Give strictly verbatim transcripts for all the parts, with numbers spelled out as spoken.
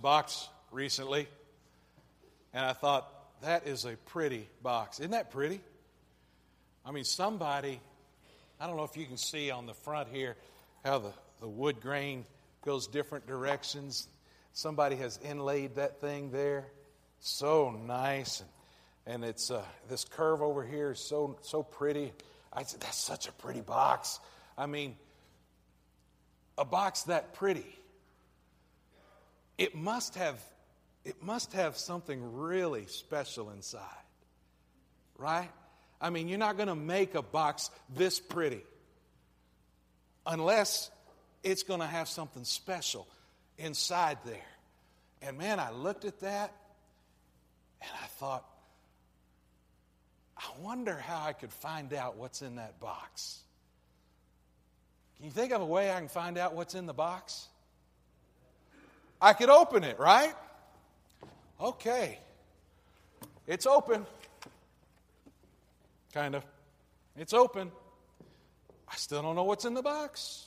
box recently, and I thought, that is a pretty box. Isn't that pretty? I mean, somebody, I don't know if you can see on the front here how the, the wood grain goes different directions. Somebody has inlaid that thing there. So nice. And, and it's uh, this curve over here is so, so pretty. I said, that's such a pretty box. I mean, a box that pretty. It must have It must have something really special inside, right? I mean, you're not going to make a box this pretty unless it's going to have something special inside there. And man, I looked at that and I thought, I wonder how I could find out what's in that box. Can you think of a way I can find out what's in the box? I could open it, right? Okay. It's open. Kind of. It's open. I still don't know what's in the box.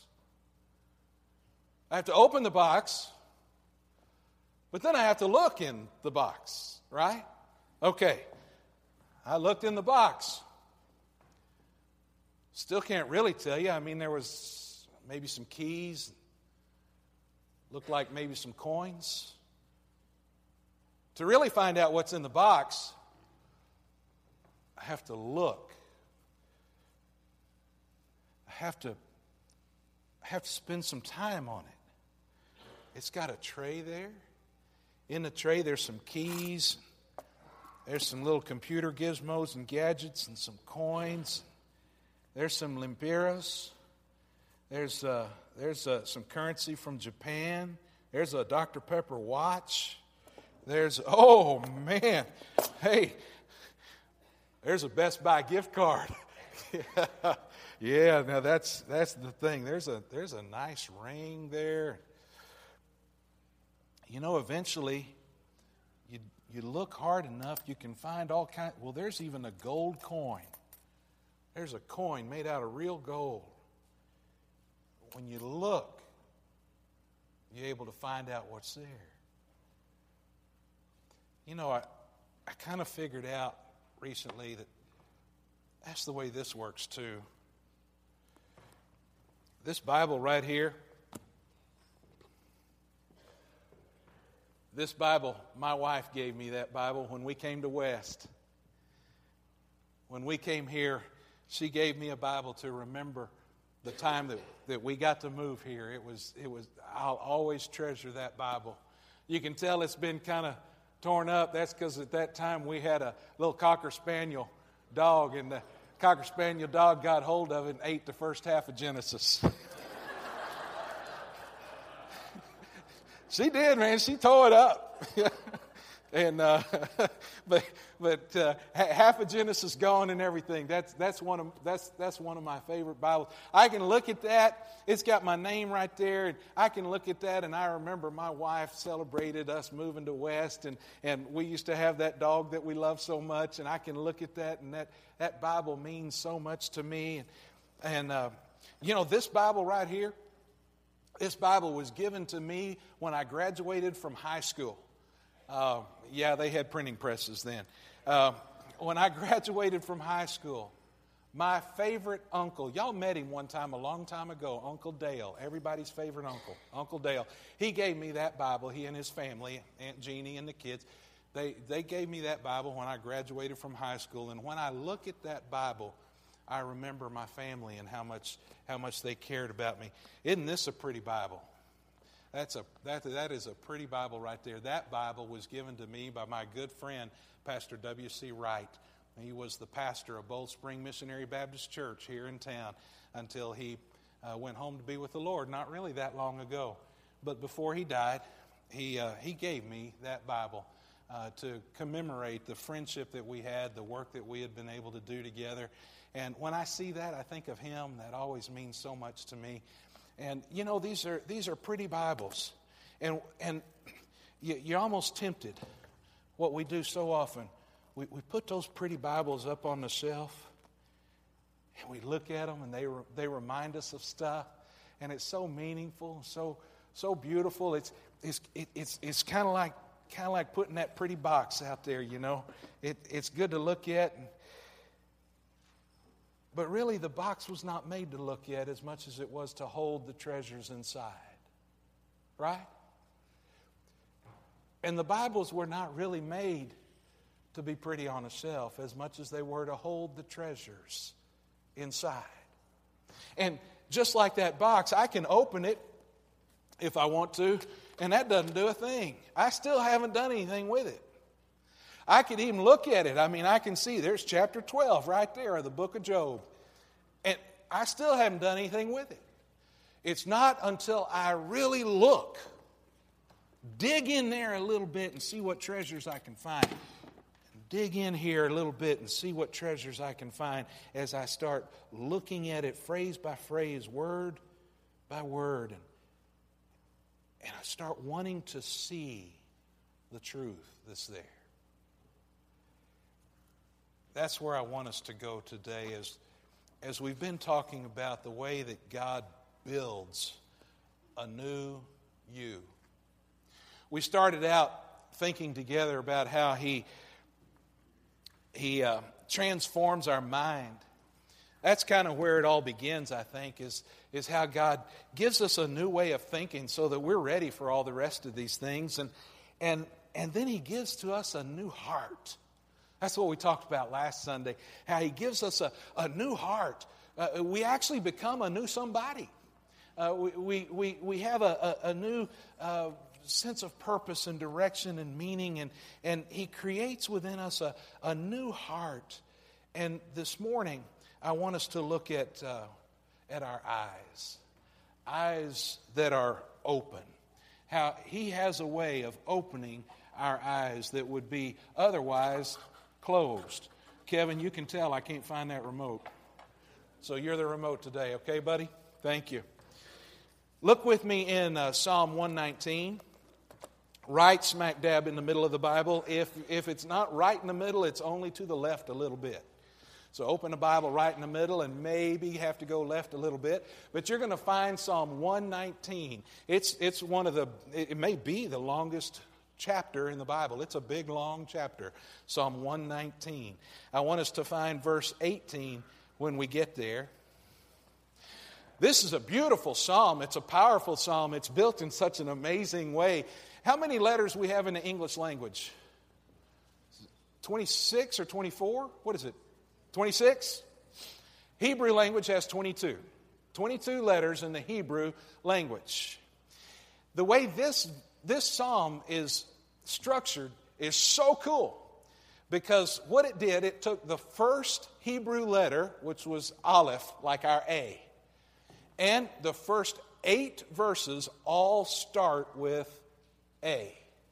I have to open the box, but then I have to look in the box, right? Okay. I looked in the box. Still can't really tell you. I mean, there was maybe some keys. Looked like maybe some coins. To really find out what's in the box, I have to look. I have to, I have to spend some time on it. It's got a tray there. In the tray, there's some keys. There's some little computer gizmos and gadgets and some coins. There's some lempiras. There's uh, there's uh, some currency from Japan. There's a Doctor Pepper watch. There's, oh man, hey, there's a Best Buy gift card. Yeah, now that's that's the thing. There's a there's a nice ring there. You know, eventually, you you look hard enough, you can find all kinds. Well, there's even a gold coin. There's a coin made out of real gold. When you look, you're able to find out what's there. You know, I, I kind of figured out recently that that's the way this works too. This Bible right here, this Bible, my wife gave me that Bible when we came to West. When we came here, she gave me a Bible to remember the time that, that we got to move here. It was, it was, I'll always treasure that Bible. You can tell it's been kind of torn up. That's because at that time we had a little Cocker Spaniel dog, and the Cocker Spaniel dog got hold of it and ate the first half of Genesis. She did, man. She tore it up. and uh, but but uh, half of Genesis gone and everything. That's that's one of that's that's one of my favorite Bibles. I can look at that. It's got my name right there, and I can look at that, and I remember my wife celebrated us moving to West, and, and we used to have that dog that we love so much, and I can look at that, and that, that Bible means so much to me. And, and uh, you know, this Bible right here, this Bible was given to me when I graduated from high school. Uh, yeah, they had printing presses then. Uh, when I graduated from high school, my favorite uncle, y'all met him one time a long time ago, Uncle Dale, everybody's favorite uncle, Uncle Dale. He gave me that Bible, he and his family, Aunt Jeannie and the kids. They, they gave me that Bible when I graduated from high school. And when I look at that Bible, I remember my family and how much how much they cared about me. Isn't this a pretty Bible? That's a that that is a pretty Bible right there. That Bible was given to me by my good friend, Pastor W C Wright. He was the pastor of Bold Spring Missionary Baptist Church here in town until he uh, went home to be with the Lord, not really that long ago. But before he died, he uh, he gave me that Bible uh, to commemorate the friendship that we had, the work that we had been able to do together. And when I see that, I think of him. That always means so much to me. And, you know, these are these are pretty Bibles. And and you, you're almost tempted. What we do so often, we, we put those pretty Bibles up on the shelf, and we look at them, and they they remind us of stuff. And it's so meaningful, so so beautiful. It's it's, it, it's, it's kind of like kind of like putting that pretty box out there, you know. It, it's good to look at. But really, the box was not made to look at as much as it was to hold the treasures inside. Right? And the Bibles were not really made to be pretty on a shelf as much as they were to hold the treasures inside. And just like that box, I can open it if I want to, and that doesn't do a thing. I still haven't done anything with it. I could even look at it. I mean, I can see there's chapter twelve right there of the book of Job. And I still haven't done anything with it. It's not until I really look, dig in there a little bit and see what treasures I can find. Dig in here a little bit and see what treasures I can find as I start looking at it phrase by phrase, word by word. And, and I start wanting to see the truth that's there. That's where I want us to go today as, as we've been talking about the way that God builds a new you. We started out thinking together about how He He uh, transforms our mind. That's kind of where it all begins, I think, is, is how God gives us a new way of thinking so that we're ready for all the rest of these things. And, and, and then He gives to us a new heart. That's what we talked about last Sunday, how He gives us a, a new heart. Uh, we actually become a new somebody. Uh, we, we, we, we have a, a, a new uh, sense of purpose and direction and meaning, and, and He creates within us a, a new heart. And this morning, I want us to look at, uh, at our eyes, eyes that are open. How He has a way of opening our eyes that would be otherwise closed. Kevin, you can tell I can't find that remote. So you're the remote today, okay, buddy? Thank you. Look with me in uh, Psalm one nineteen. Right smack dab in the middle of the Bible. If, if it's not right in the middle, it's only to the left a little bit. So open the Bible right in the middle and maybe have to go left a little bit. But you're going to find Psalm one nineteen. It's, it's one of the, it may be the longest chapter in the Bible. It's a big, long chapter. Psalm one nineteen. I want us to find verse eighteen when we get there. This is a beautiful psalm. It's a powerful psalm. It's built in such an amazing way. How many letters we have in the English language? twenty-six or twenty-four? What is it? twenty-six? Hebrew language has twenty-two. twenty-two letters in the Hebrew language. The way this, this psalm is structured is so cool. Because what it did, it took the first Hebrew letter, which was Aleph, like our A. And the first eight verses all start with A.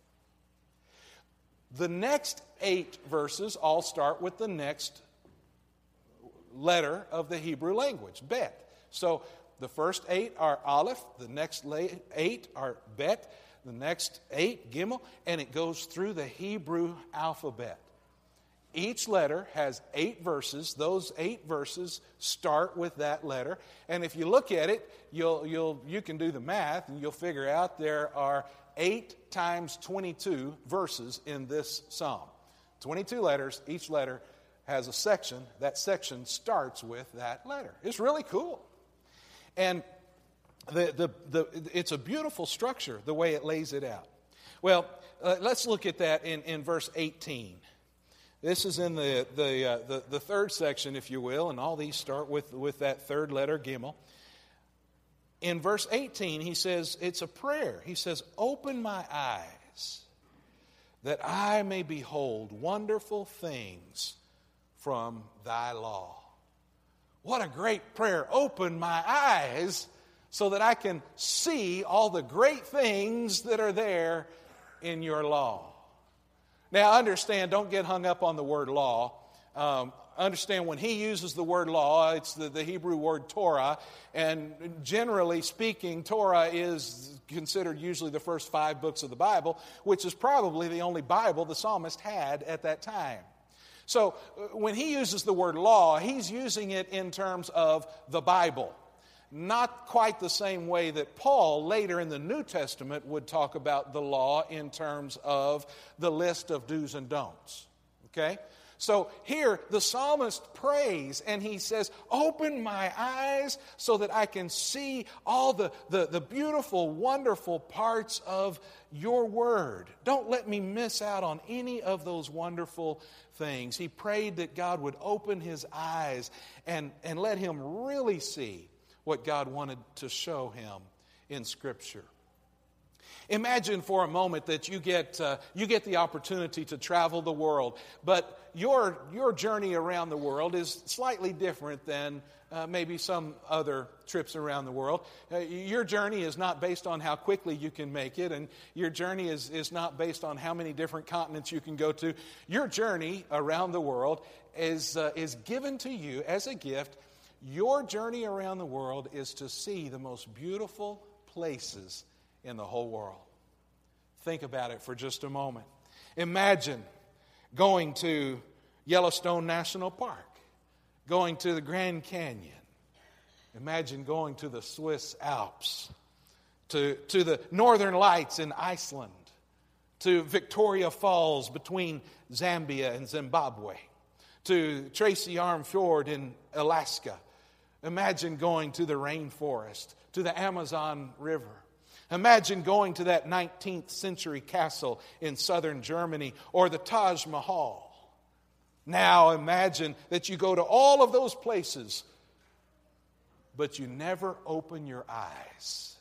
The next eight verses all start with the next letter of the Hebrew language, Bet. So the first eight are Aleph, the next eight are Bet, the next eight Gimel, and it goes through the Hebrew alphabet. Each letter has eight verses. Those eight verses start with that letter. And if you look at it, you'll, you'll, you can do the math, and you'll figure out there are eight times twenty-two verses in this psalm. twenty-two letters. Each letter has a section. That section starts with that letter. It's really cool. And the, the, the, it's a beautiful structure, the way it lays it out. Well, uh, let's look at that in, in verse eighteen. This is in the, the, uh, the, the third section, if you will, and all these start with, with that third letter, Gimel. In verse eighteen, he says, it's a prayer. He says, open my eyes that I may behold wonderful things from thy law. What a great prayer. Open my eyes so that I can see all the great things that are there in your law. Now, understand, don't get hung up on the word law. Um, understand when he uses the word law, it's the, the Hebrew word Torah. And generally speaking, Torah is considered usually the first five books of the Bible, which is probably the only Bible the psalmist had at that time. So when he uses the word law, he's using it in terms of the Bible. not quite the same way that Paul later in the New Testament would talk about the law in terms of the list of do's and don'ts. Okay? So here the psalmist prays and he says, open my eyes so that I can see all the, the, the beautiful, wonderful parts of your word. Don't let me miss out on any of those wonderful things. He prayed that God would open his eyes and, and let him really see what God wanted to show him in Scripture. Imagine for a moment that you get uh, you get the opportunity to travel the world, but your your journey around the world is slightly different than uh, maybe some other trips around the world. Uh, your journey is not based on how quickly you can make it, and your journey is, is not based on how many different continents you can go to. Your journey around the world is uh, is given to you as a gift. Your journey around the world is to see the most beautiful places in the whole world. Think about it for just a moment. Imagine going to Yellowstone National Park, going to the Grand Canyon. Imagine going to the Swiss Alps, to, to the Northern Lights in Iceland, to Victoria Falls between Zambia and Zimbabwe, to Tracy Arm Fjord in Alaska. Imagine going to the rainforest, to the Amazon River. Imagine going to that nineteenth century castle in southern Germany or the Taj Mahal. Now imagine that you go to all of those places, but you never open your eyes.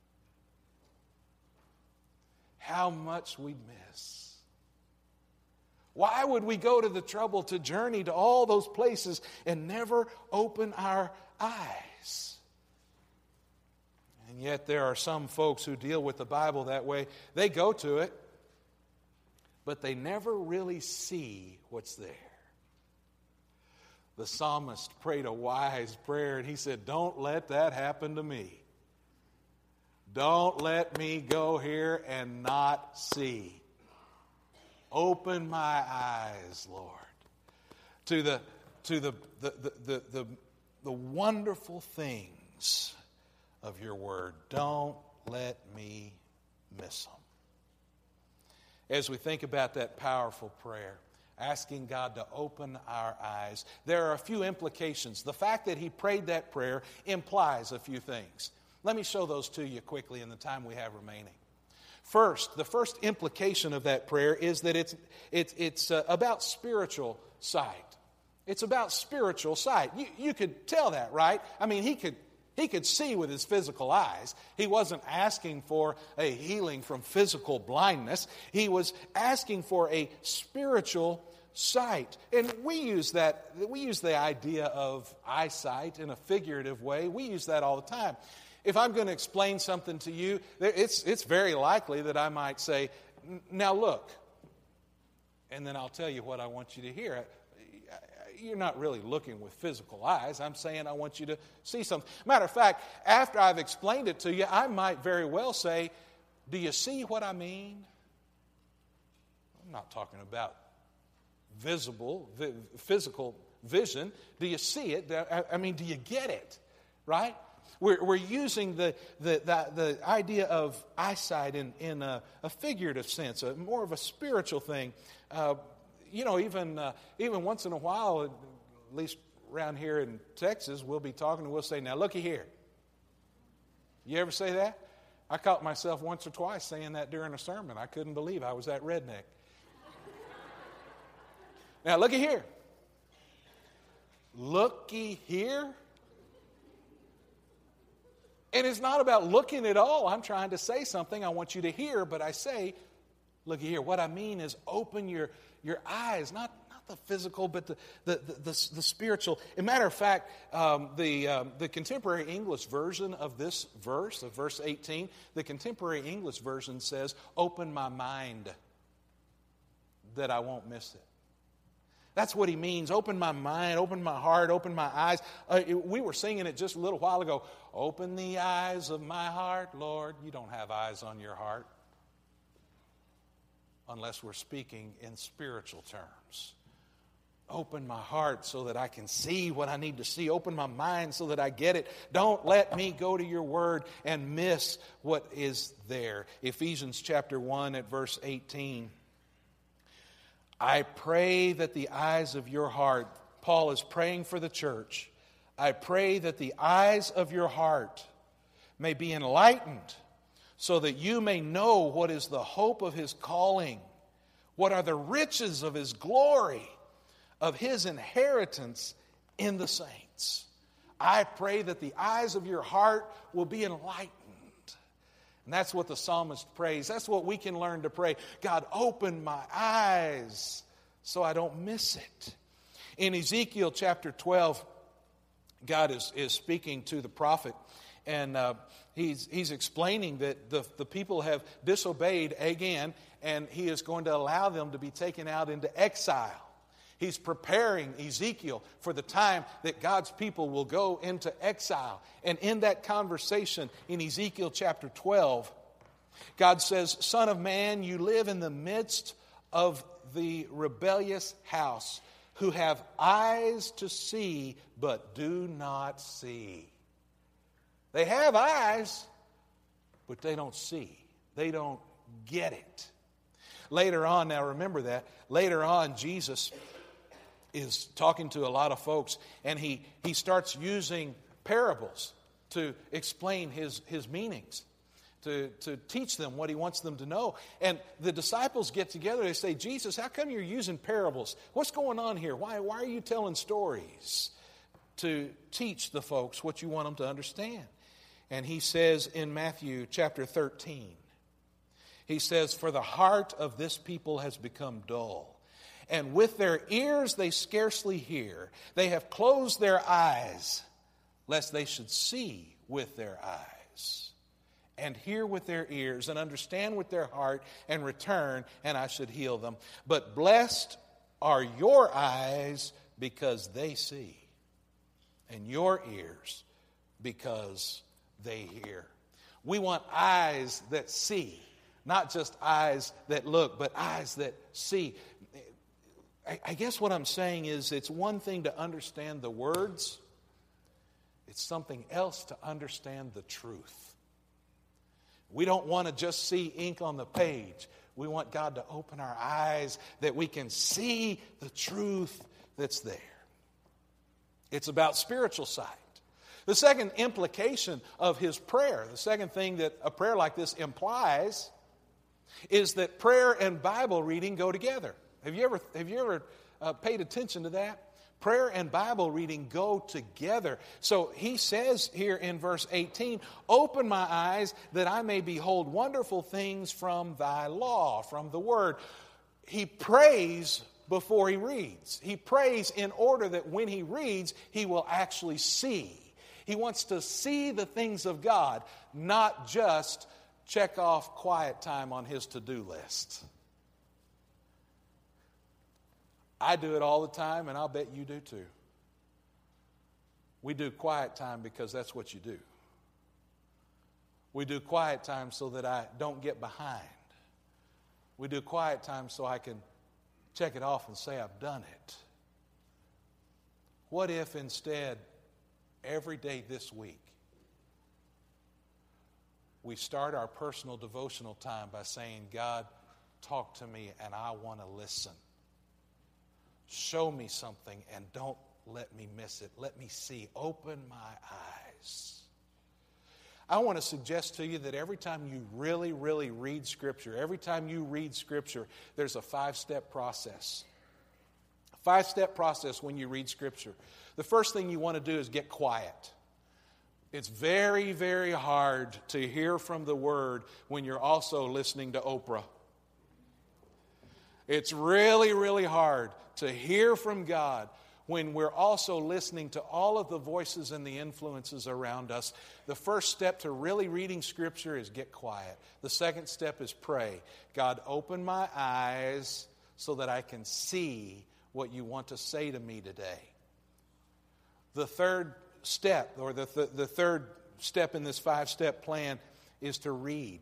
How much we'd miss. Why would we go to the trouble to journey to all those places and never open our eyes? And yet there are some folks who deal with the Bible that way. They go to it, but they never really see what's there. The psalmist prayed a wise prayer, and he said, don't let that happen to me. Don't let me go here and not see. Open my eyes, Lord, to the to the the the the, the, the wonderful things of your word. Don't let me miss them. As we think about that powerful prayer, asking God to open our eyes, there are a few implications. The fact that he prayed that prayer implies a few things. Let me show those to you quickly in the time we have remaining. First, the first implication of that prayer is that it's, it's, it's uh, about spiritual sight. It's about spiritual sight. You, you could tell that, right? I mean, he could He could see with his physical eyes. He wasn't asking for a healing from physical blindness. He was asking for a spiritual sight. And we use that, we use the idea of eyesight in a figurative way. We use that all the time. If I'm going to explain something to you, it's, it's very likely that I might say, now look, and then I'll tell you what I want you to hear. You're not really looking with physical eyes. I'm saying I want you to see something. Matter of fact, after I've explained it to you, I might very well say, do you see what I mean? I'm not talking about visible, physical vision. Do you see it? I mean, do you get it? Right? We're, we're using the, the, the, the idea of eyesight in, in a, a figurative sense, a, more of a spiritual thing. Uh, You know, even uh, even once in a while, at least around here in Texas, we'll be talking and we'll say, now looky here. You ever say that? I caught myself once or twice saying that during a sermon. I couldn't believe I was that redneck. Now looky here. Looky here. And it's not about looking at all. I'm trying to say something I want you to hear, but I say, looky here. What I mean is open your Your eyes, not, not the physical, but the the, the, the, the spiritual. As a matter of fact, um, the, um, the contemporary English version of this verse, of verse eighteen, the contemporary English version says, open my mind that I won't miss it. That's what he means. Open my mind, open my heart, open my eyes. Uh, it, we were singing it just a little while ago. Open the eyes of my heart, Lord. You don't have eyes on your heart, unless we're speaking in spiritual terms. Open my heart so that I can see what I need to see. Open my mind so that I get it. Don't let me go to your word and miss what is there. Ephesians chapter one at verse eighteen. I pray that the eyes of your heart, Paul is praying for the church. I pray that the eyes of your heart may be enlightened so that you may know what is the hope of his calling, what are the riches of his glory, of his inheritance in the saints. I pray that the eyes of your heart will be enlightened. And that's what the psalmist prays. That's what we can learn to pray. God, open my eyes so I don't miss it. In Ezekiel chapter twelve, God is, is speaking to the prophet. And uh, he's, he's explaining that the, the people have disobeyed again. And he is going to allow them to be taken out into exile. He's preparing Ezekiel for the time that God's people will go into exile. And in that conversation in Ezekiel chapter twelve, God says, Son of man, you live in the midst of the rebellious house who have eyes to see but do not see. They have eyes, but they don't see. They don't get it. Later on, now remember that, later on Jesus is talking to a lot of folks, and he, he starts using parables to explain his, his meanings, to, to teach them what he wants them to know. And the disciples get together, they say, Jesus, how come you're using parables? What's going on here? Why, why are you telling stories to teach the folks what you want them to understand? And he says in Matthew chapter thirteen, he says, for the heart of this people has become dull. And with their ears they scarcely hear. They have closed their eyes, lest they should see with their eyes, and hear with their ears, and understand with their heart, and return, and I should heal them. But blessed are your eyes because they see, and your ears because they hear. We want eyes that see, not just eyes that look, but eyes that see. I guess what I'm saying is it's one thing to understand the words. It's something else to understand the truth. We don't want to just see ink on the page. We want God to open our eyes that we can see the truth that's there. It's about spiritual sight. The second implication of his prayer, the second thing that a prayer like this implies, is that prayer and Bible reading go together. Have you ever, have you ever uh, paid attention to that? Prayer and Bible reading go together. So he says here in verse eighteen, open my eyes that I may behold wonderful things from thy law, from the word. He prays before he reads. He prays in order that when he reads, he will actually see. He wants to see the things of God, not just check off quiet time on his to-do list. I do it all the time, and I'll bet you do too. We do quiet time because that's what you do. We do quiet time so that I don't get behind. We do quiet time so I can check it off and say I've done it. What if instead, every day this week, we start our personal devotional time by saying, God, talk to me and I want to listen. Show me something and don't let me miss it. Let me see. Open my eyes. I want to suggest to you that every time you really, really read Scripture, every time you read Scripture, there's a five-step process. A five-step process when you read Scripture. The first thing you want to do is get quiet. It's very, very hard to hear from the Word when you're also listening to Oprah. It's really, really hard to hear from God when we're also listening to all of the voices and the influences around us. The first step to really reading Scripture is get quiet. The second step is pray. God, open my eyes so that I can see what you want to say to me today. The third step, or the, th- the third step in this five-step plan, is to read.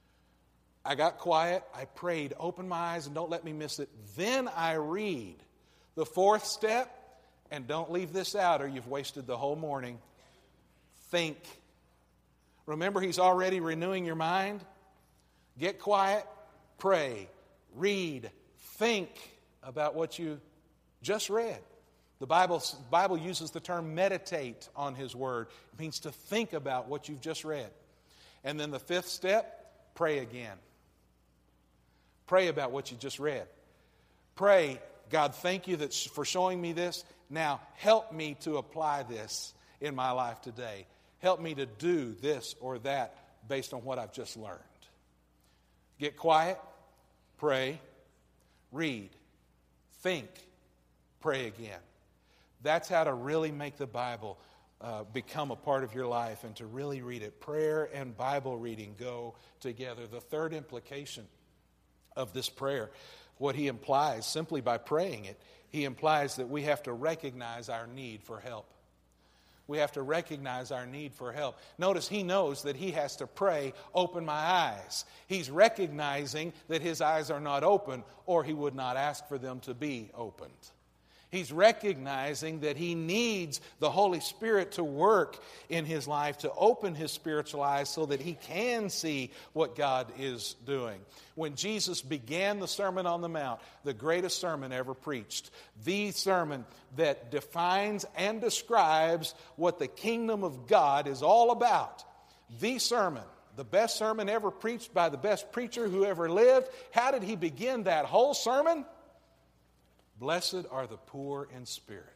I got quiet, I prayed, open my eyes and don't let me miss it. Then I read. The fourth step, and don't leave this out or you've wasted the whole morning, think. Remember, he's already renewing your mind. Get quiet, pray, read, think about what you just read. The Bible, Bible uses the term meditate on his word. It means to think about what you've just read. And then the fifth step, pray again. Pray about what you just read. Pray, God, thank you that for showing me this. Now, help me to apply this in my life today. Help me to do this or that based on what I've just learned. Get quiet, pray, read, think, pray again. That's how to really make the Bible uh, become a part of your life and to really read it. Prayer and Bible reading go together. The third implication of this prayer, what he implies simply by praying it, he implies that we have to recognize our need for help. We have to recognize our need for help. Notice he knows that he has to pray, open my eyes. He's recognizing that his eyes are not open, or he would not ask for them to be opened. He's recognizing that he needs the Holy Spirit to work in his life to open his spiritual eyes so that he can see what God is doing. When Jesus began the Sermon on the Mount, the greatest sermon ever preached, the sermon that defines and describes what the kingdom of God is all about, the sermon, the best sermon ever preached by the best preacher who ever lived. How did he begin that whole sermon? Blessed are the poor in spirit.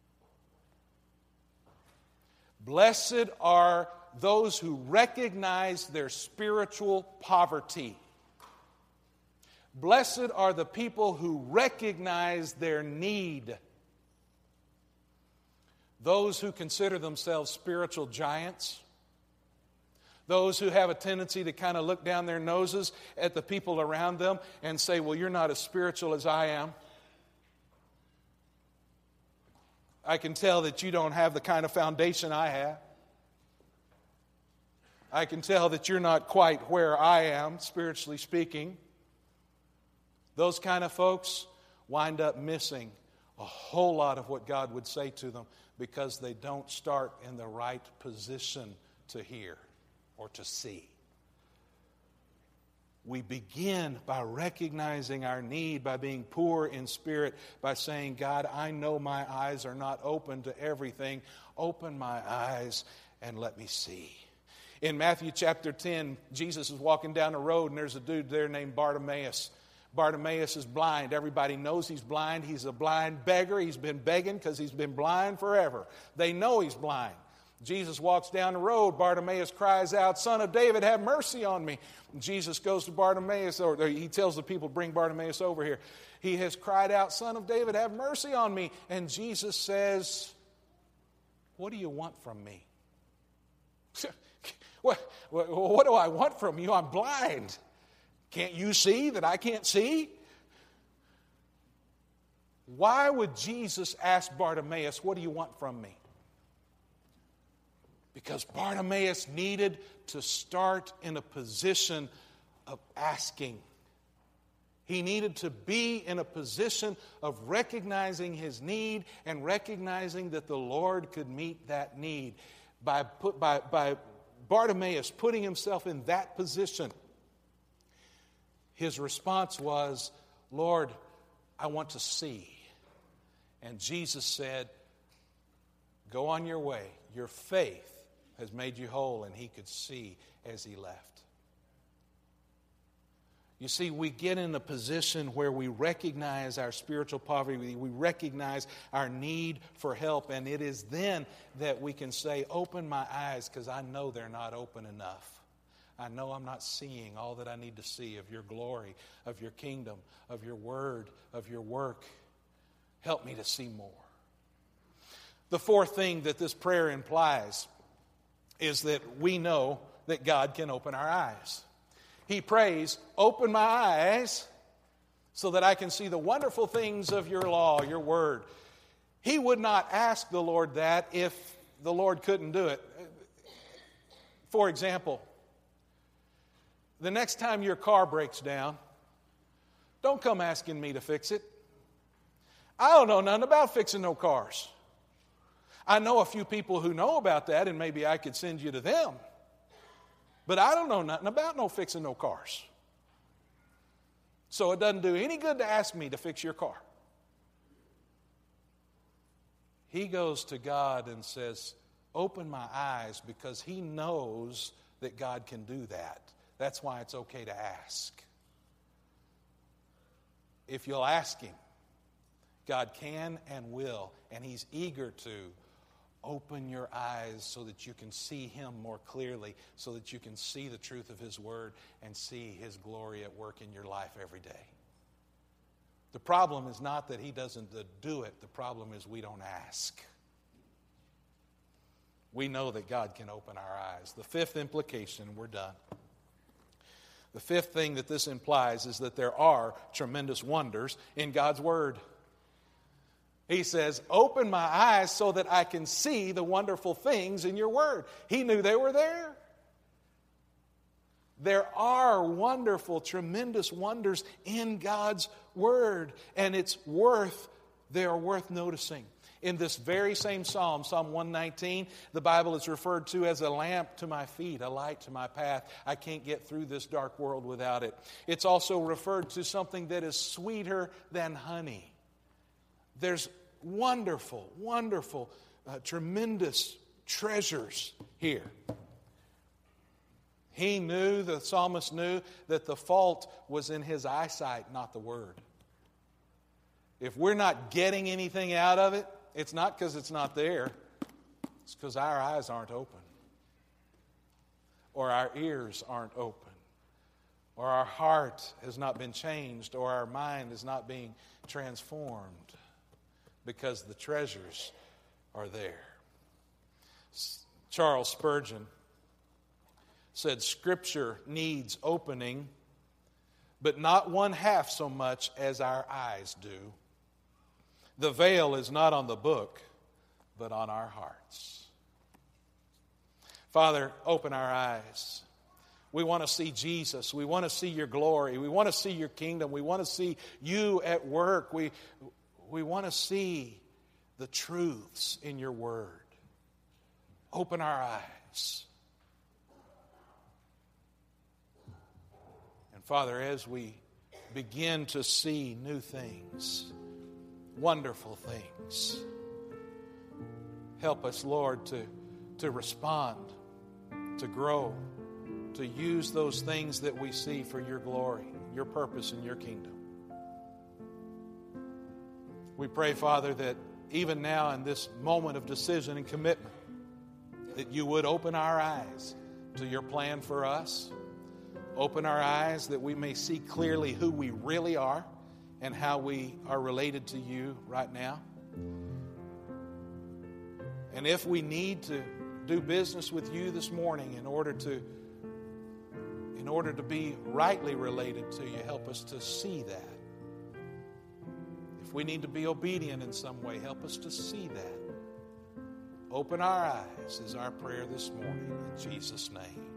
Blessed are those who recognize their spiritual poverty. Blessed are the people who recognize their need. Those who consider themselves spiritual giants. Those who have a tendency to kind of look down their noses at the people around them and say, well, you're not as spiritual as I am. I can tell that you don't have the kind of foundation I have. I can tell that you're not quite where I am, spiritually speaking. Those kind of folks wind up missing a whole lot of what God would say to them because they don't start in the right position to hear or to see. We begin by recognizing our need, by being poor in spirit, by saying, God, I know my eyes are not open to everything. Open my eyes and let me see. In Matthew chapter ten, Jesus is walking down the road and there's a dude there named Bartimaeus. Bartimaeus is blind. Everybody knows he's blind. He's a blind beggar. He's been begging because he's been blind forever. They know he's blind. Jesus walks down the road. Bartimaeus cries out, Son of David, have mercy on me. And Jesus goes to Bartimaeus, or he tells the people, bring Bartimaeus over here. He has cried out, Son of David, have mercy on me. And Jesus says, what do you want from me? what, what, what do I want from you? I'm blind. Can't you see that I can't see? Why would Jesus ask Bartimaeus, what do you want from me? Because Bartimaeus needed to start in a position of asking. He needed to be in a position of recognizing his need and recognizing that the Lord could meet that need. By, put, by, by Bartimaeus putting himself in that position, his response was, Lord, I want to see. And Jesus said, go on your way. Your faith has made you whole, and he could see as he left. You see, we get in a position where we recognize our spiritual poverty, we recognize our need for help, and it is then that we can say, open my eyes, because I know they're not open enough. I know I'm not seeing all that I need to see of your glory, of your kingdom, of your word, of your work. Help me to see more. The fourth thing that this prayer implies is that we know that God can open our eyes. He prays, open my eyes so that I can see the wonderful things of your law, your word. He would not ask the Lord that if the Lord couldn't do it. For example, the next time your car breaks down, don't come asking me to fix it. I don't know nothing about fixing no cars. I know a few people who know about that, and maybe I could send you to them. But I don't know nothing about no fixing no cars. So it doesn't do any good to ask me to fix your car. He goes to God and says, open my eyes, because he knows that God can do that. That's why it's okay to ask. If you'll ask him, God can and will, and he's eager to open your eyes so that you can see him more clearly, so that you can see the truth of his word and see his glory at work in your life every day. The problem is not that he doesn't do it. The problem is we don't ask. We know that God can open our eyes. The fifth implication, we're done. The fifth thing that this implies is that there are tremendous wonders in God's word. He says, open my eyes so that I can see the wonderful things in your word. He knew they were there. There are wonderful, tremendous wonders in God's word, and it's worth, they are worth noticing. In this very same psalm, Psalm one nineteen, the Bible is referred to as a lamp to my feet, a light to my path. I can't get through this dark world without it. It's also referred to something that is sweeter than honey. There's wonderful, wonderful, uh, tremendous treasures here. He knew, the psalmist knew, that the fault was in his eyesight, not the word. If we're not getting anything out of it, it's not because it's not there. It's because our eyes aren't open. Or our ears aren't open. Or our heart has not been changed. Or our mind is not being transformed. Because the treasures are there. Charles Spurgeon said, Scripture needs opening, but not one half so much as our eyes do. The veil is not on the book, but on our hearts. Father, open our eyes. We want to see Jesus. We want to see your glory. We want to see your kingdom. We want to see you at work. We, we want to see the truths in your word. Open our eyes. And Father, as we begin to see new things, wonderful things, help us, Lord, to, to respond, to grow, to use those things that we see for your glory, your purpose, and your kingdom. We pray, Father, that even now in this moment of decision and commitment, that you would open our eyes to your plan for us. Open our eyes that we may see clearly who we really are and how we are related to you right now. And if we need to do business with you this morning in order to in order to be rightly related to you, help us to see that. If we need to be obedient in some way, help us to see that. Open our eyes is our prayer this morning. In Jesus' name.